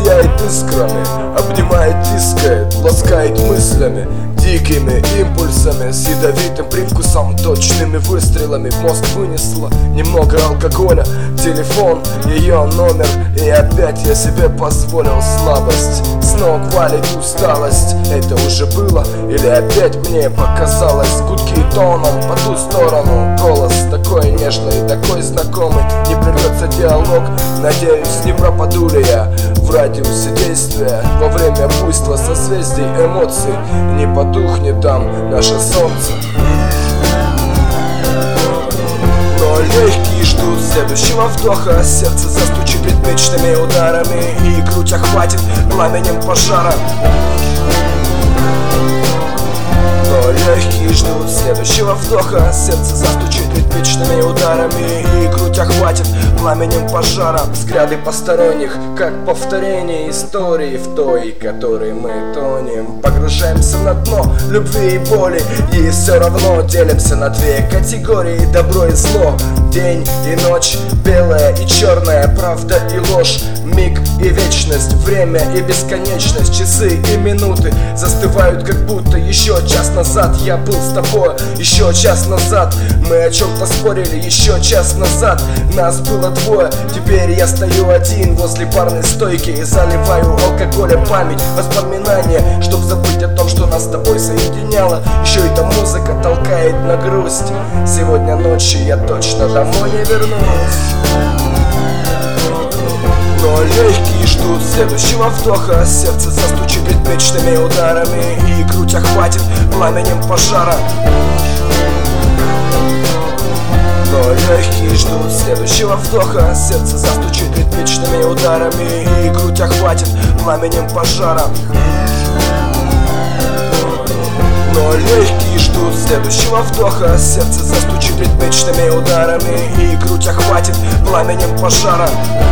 сияет искрами, обнимает, тискает, ласкает мыслями, дикими импульсами, с ядовитым привкусом, точными выстрелами. В мозг вынесло немного алкоголя, телефон, ее номер, и опять я себе позволил слабость. С ног валит усталость, это уже было или опять мне показалось? Гудки тоном по ту сторону, голос такой нежный, такой знакомый. Не прервется диалог, надеюсь, не пропаду ли я в радиусе действия во время буйства созвездий эмоций. Не потухнет там наше солнце. Но легкие ждут следующего вдоха, сердце застучит ритмичными ударами, и грудь охватит пламенем пожара. Но легкие ждут следующего вдоха, сердце застучит ритмичными ударами, и грудь охватит пламенем пожара. Взгляды посторонних, как повторение истории в той, которой мы тонем. Погружаемся на дно любви и боли, и все равно делимся на две категории: добро и зло, день и ночь, белое и черное, правда и ложь, миг и вечность, время и бесконечность. Часы и минуты застывают, как будто еще час назад я был с тобой, еще час назад мы о чем-то спорили, еще час назад нас было двое. Теперь я стою один возле барной стойки и заливаю алкоголем память, воспоминания, чтоб забыть о том, что нас с тобой соединяло. Еще эта музыка толкает на грусть. Сегодня ночью я точно домой не вернусь. Но легкие ждут следующего вдоха, сердце застучит ритмичными ударами, и грудь охватит пламенем пожара. Но легкие ждут следующего вдоха, сердце застучит ритмичными ударами, и грудь охватит пламенем пожара. Но легкие ждут следующего вдоха, сердце застучит ритмичными ударами, и грудь охватит пламенем пожара.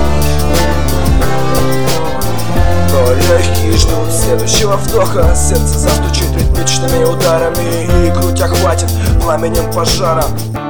Но легкие ждут следующего вдоха, сердце застучит ритмичными ударами, и грудь охватит пламенем пожара.